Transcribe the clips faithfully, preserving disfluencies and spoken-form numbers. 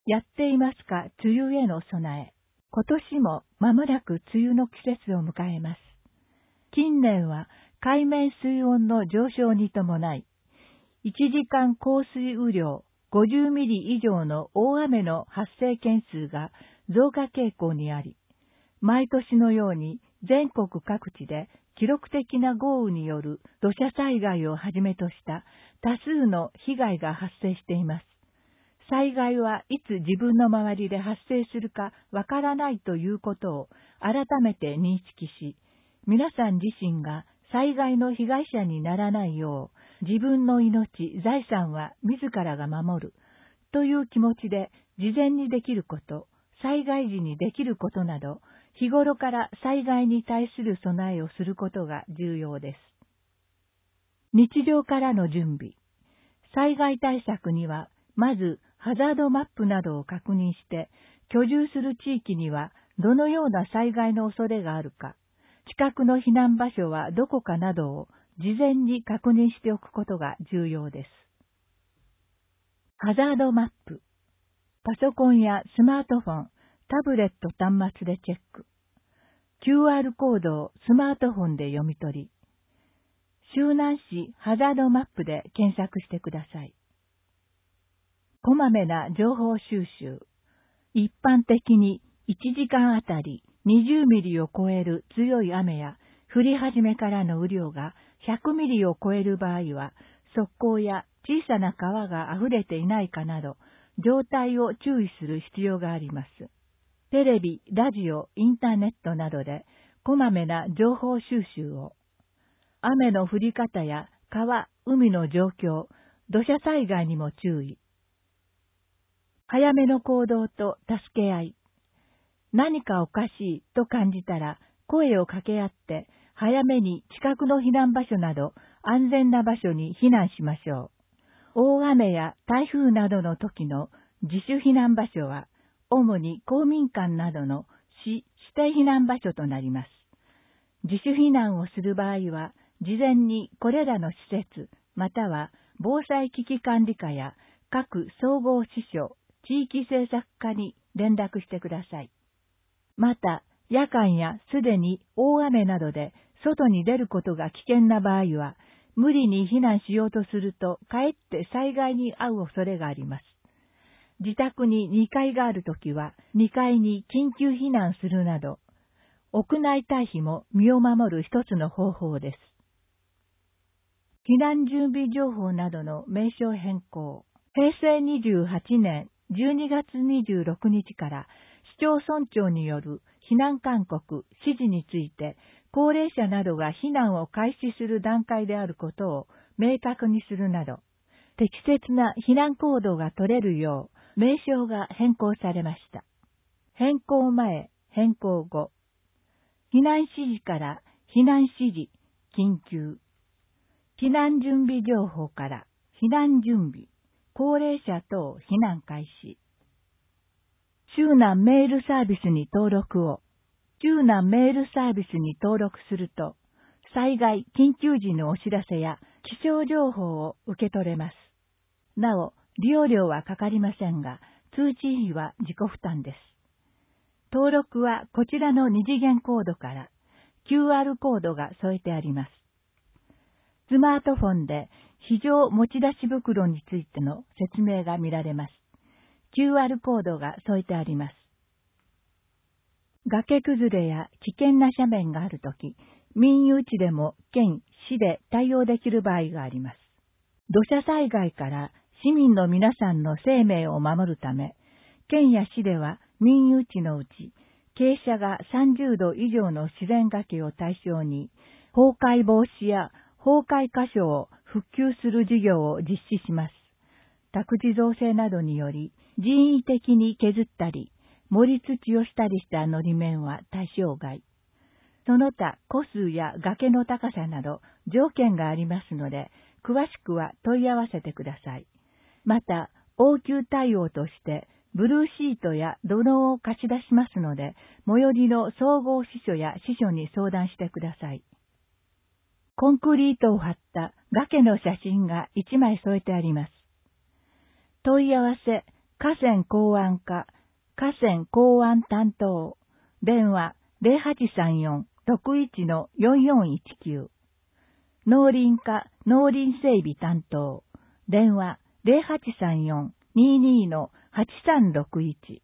やっていますか、梅雨への備え。今年も間もなく梅雨の季節を迎えます。近年は海面水温の上昇に伴い、いちじかん降水雨量ごじゅうミリ以上の大雨の発生件数が増加傾向にあり、毎年のように全国各地で記録的な豪雨による土砂災害をはじめとした多数の被害が発生しています。災害はいつ自分の周りで発生するかわからないということを改めて認識し、皆さん自身が災害の被害者にならないよう、自分の命、財産は自らが守るという気持ちで事前にできること、災害時にできることなど、日頃から災害に対する備えをすることが重要です。日常からの準備。災害対策には、まずハザードマップなどを確認して、居住する地域にはどのような災害の恐れがあるか、近くの避難場所はどこかなどを事前に確認しておくことが重要です。ハザードマップ。パソコンやスマートフォン、タブレット端末でチェック。キューアール コードをスマートフォンで読み取り、周南市ハザードマップで検索してください。こまめな情報収集。一般的にいちじかんあたりにじゅうミリを超える強い雨や降り始めからの雨量がひゃくミリを超える場合は、側溝や小さな川があふれていないかなど、状態を注意する必要があります。テレビ、ラジオ、インターネットなどでこまめな情報収集を。雨の降り方や川、海の状況、土砂災害にも注意。早めの行動と助け合い。何かおかしいと感じたら声を掛け合って早めに近くの避難場所など安全な場所に避難しましょう。大雨や台風などの時の自主避難場所は主に公民館などの市指定避難場所となります。自主避難をする場合は事前にこれらの施設または防災危機管理課や各総合支所、地域政策課に連絡してください。また、夜間やすでに大雨などで外に出ることが危険な場合は、無理に避難しようとすると、かえって災害に遭う恐れがあります。自宅ににかいがあるときは、にかいに緊急避難するなど、屋内退避も身を守る一つの方法です。避難準備情報などの名称変更。へいせいにじゅうはちねんじゅうにがつにじゅうろくにちから市町村長による避難勧告・指示について高齢者などが避難を開始する段階であることを明確にするなど、適切な避難行動が取れるよう名称が変更されました。変更前、変更後。避難指示から避難指示、緊急。避難準備情報から避難準備。高齢者等避難開始。周南メールサービスに登録を。周南メールサービスに登録すると、災害・緊急時のお知らせや気象情報を受け取れます。なお、利用料はかかりませんが、通知費は自己負担です。登録はこちらの二次元コードから キューアール コードが添えてあります。スマートフォンで非常持ち出し袋についての説明が見られます。キューアール コードが添えてあります。崖崩れや危険な斜面があるとき、民有地でも県、市で対応できる場合があります。土砂災害から市民の皆さんの生命を守るため、県や市では民有地のうち、傾斜がさんじゅうど以上の自然崖を対象に、崩壊防止や崩壊箇所を復旧する事業を実施します。宅地造成などにより人為的に削ったり、盛り土をしたりしたのり面は対象外。その他、戸数や崖の高さなど条件がありますので、詳しくは問い合わせてください。また、応急対応として、ブルーシートや土のうを貸し出しますので、最寄りの総合支所や支所に相談してください。コンクリートを張った崖の写真がいちまい添えてあります。問い合わせ、 河川港湾課、河川港湾担当、電話 ゼロはちさんよん ろくいち よんよんいちきゅう。農林課農林整備担当、電話 ゼロはちさんよん にに はちさんろくいち。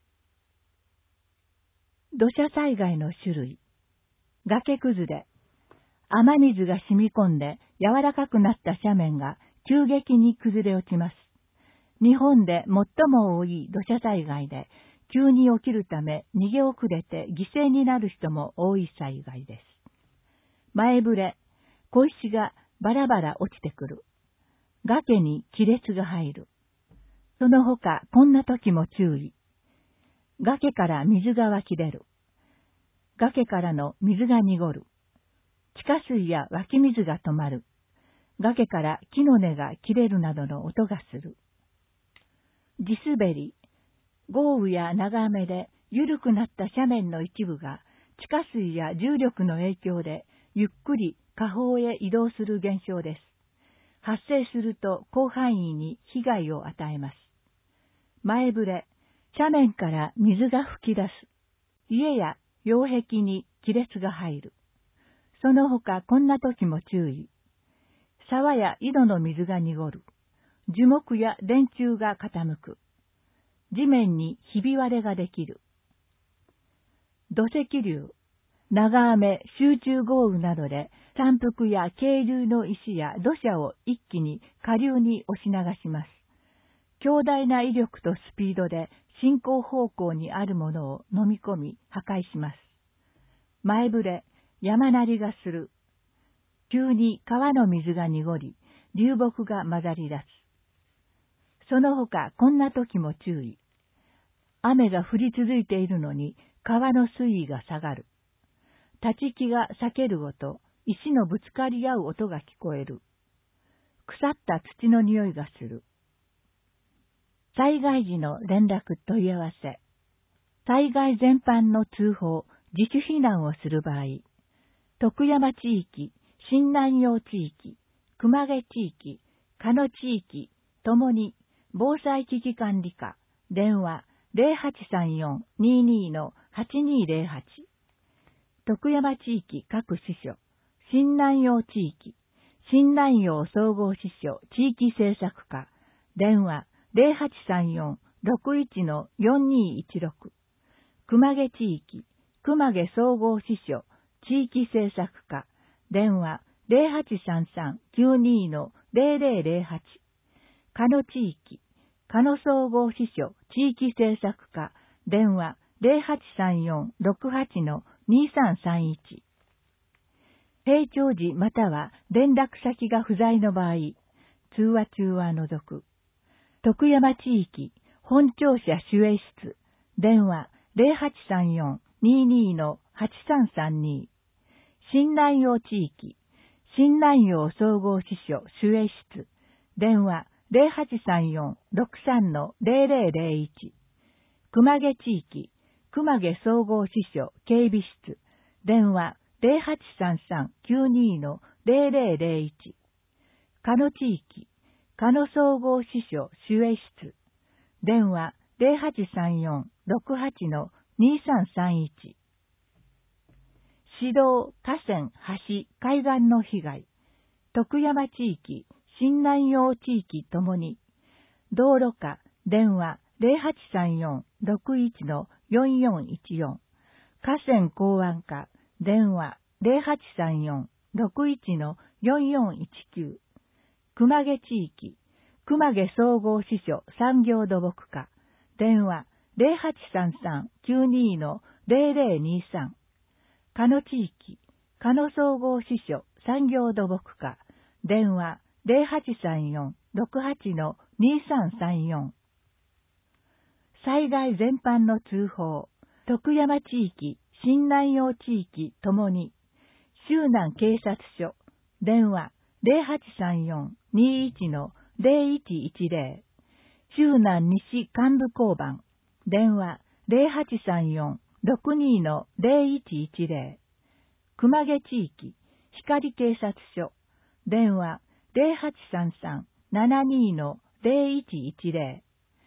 土砂災害の種類。崖崩れ。雨水が染み込んで柔らかくなった斜面が急激に崩れ落ちます。日本で最も多い土砂災害で、急に起きるため逃げ遅れて犠牲になる人も多い災害です。前触れ、小石がバラバラ落ちてくる。崖に亀裂が入る。その他こんな時も注意。崖から水が湧き出る。崖からの水が濁る。地下水や湧き水が止まる。崖から木の根が切れるなどの音がする。地滑り。豪雨や長雨で緩くなった斜面の一部が地下水や重力の影響でゆっくり下方へ移動する現象です。発生すると広範囲に被害を与えます。前触れ、斜面から水が噴き出す。家や擁壁に亀裂が入る。その他こんな時も注意。沢や井戸の水が濁る。樹木や電柱が傾く。地面にひび割れができる。土石流。長雨、集中豪雨などで山腹や渓流の石や土砂を一気に下流に押し流します。強大な威力とスピードで進行方向にあるものを飲み込み破壊します。前触れ、山鳴りがする。急に川の水が濁り、流木が混ざり出す。その他こんな時も注意。雨が降り続いているのに川の水位が下がる。立ち木が裂ける音、石のぶつかり合う音が聞こえる。腐った土の匂いがする。災害時の連絡問い合わせ。災害全般の通報、自主避難をする場合、徳山地域、新南陽地域、熊毛地域、鹿野地域、ともに防災危機管理課、電話 ゼロはちさんよん にに はちにゼロはち。徳山地域各支所、新南陽地域、新南陽総合支所地域政策課、電話 ゼロはちさんよん ろくいち よんにいちろく。熊毛地域、熊毛総合支所地域政策課、電話 ゼロはちさんさん きゅうに ゼロゼロゼロはち。鹿野地域、鹿野総合支所地域政策課、電話 ゼロはちさんよん ろくはち にさんさんいち。閉庁時または連絡先が不在の場合、通話中は除く。徳山地域、本庁舎守衛室、電話 ゼロはちさんよん にに はちさんさんに。新南陽地域、新南陽総合支所守衛室、電話 ゼロはちさんよん ろくさん ゼロゼロゼロいち。熊毛地域、熊毛総合支所警備室、電話 ゼロはちさんさん きゅうに ゼロゼロゼロいち。鹿野地域、鹿野総合支所守衛室、電話 ゼロはちさんよん ろくはち にさんさんいち。市道、河川、橋、海岸の被害。徳山地域、新南陽地域ともに。道路課、電話ゼロはちさんよん ろくいち よんよんいちよん。河川港湾課、電話ゼロはちさんよん ろくいち よんよんいちきゅう。熊毛地域、熊毛総合支所産業土木課、電話ゼロはちさんさん きゅうに ゼロゼロにさん。鹿野地域、鹿野総合支所産業土木課、電話ゼロはちさんよん ろくはち にさんさんよん。災害全般の通報、徳山地域、新南陽地域ともに、周南警察署、電話ゼロはちさんよん にいち ゼロいちいちゼロ。周南西幹部交番、電話ゼロはちさんよん ろくに ゼロいちいちゼロ。熊毛地域、光警察署、電話ゼロはちさんさん ななに ゼロいちいちゼロ。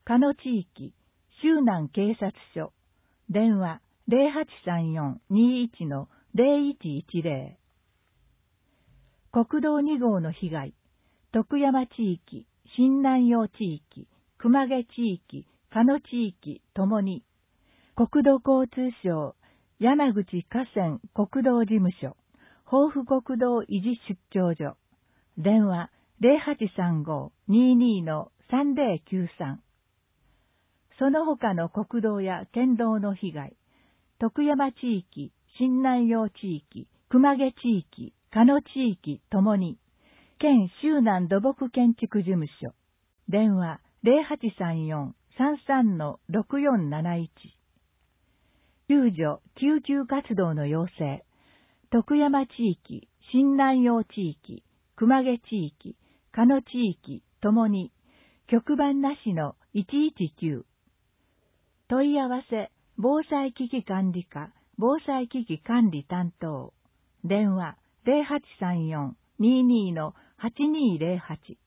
加野地域、周南警察署、電話 ゼロはちさんよん にいち の ゼロいちいちゼロ。国道に号の被害、徳山地域、新南陽地域、熊毛地域、加野地域ともに、国土交通省山口河川国道事務所、豊富国道維持出張所、電話 ゼロはちさんご にいに の さんゼロきゅうさん。その他の国道や県道の被害、徳山地域、新南陽地域、熊毛地域、加野地域ともに、県周南土木建築事務所、電話 ゼロはちさんよん さんさん の ろくよんなないち。救助・救急活動の要請、徳山地域、新南陽地域、熊毛地域、加野地域ともに、局番なしのいちいちきゅう。問い合わせ、防災危機管理課、防災危機管理担当。電話 ゼロはちさんよん にいに の はちにーゼロはち。